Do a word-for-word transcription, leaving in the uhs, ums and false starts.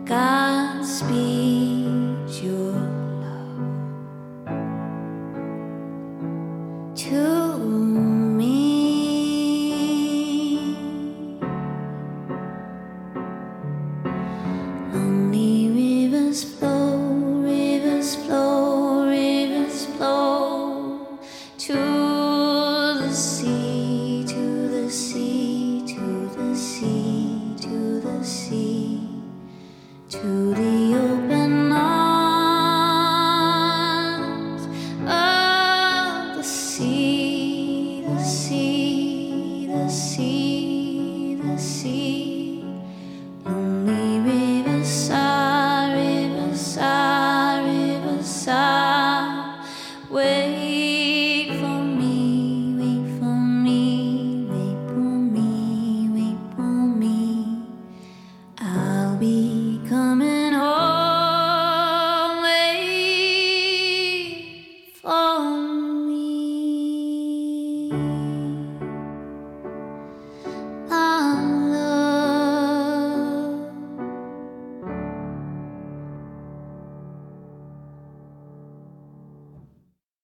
God speed your love to me. Lonely rivers flow, rivers flow, rivers flow to the sea, to the sea, to the sea, to the sea, to the